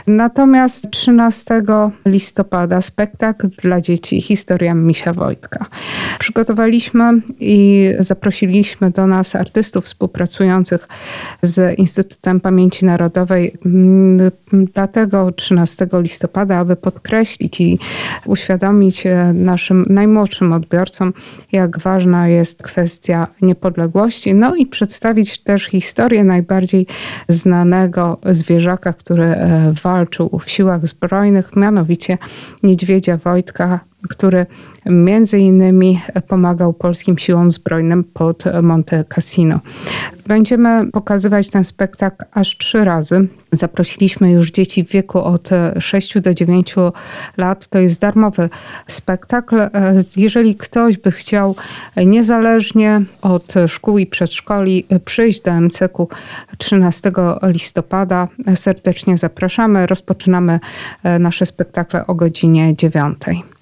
Natomiast 13 listopada spektakl dla dzieci Historia Misia Wojtka. Przygotowaliśmy i zaprosiliśmy do nas artystów współpracujących z Instytutem Pamięci Narodowej dlatego 13 listopada, aby podkreślić i uświadomić naszym najmłodszym odbiorcom, jak ważna jest kwestia niepodległości, no i przedstawić też historię najbardziej znanego zwierzaka, który walczył w siłach zbrojnych, mianowicie niedźwiedzia Wojtka, który między innymi pomagał polskim siłom zbrojnym pod Monte Cassino. Będziemy pokazywać ten spektakl aż 3 razy. Zaprosiliśmy już dzieci w wieku od 6 do 9 lat. To jest darmowy spektakl. Jeżeli ktoś by chciał niezależnie od szkół i przedszkoli przyjść do MCK 13 listopada, serdecznie zapraszamy. Rozpoczynamy nasze spektakle o godzinie 9.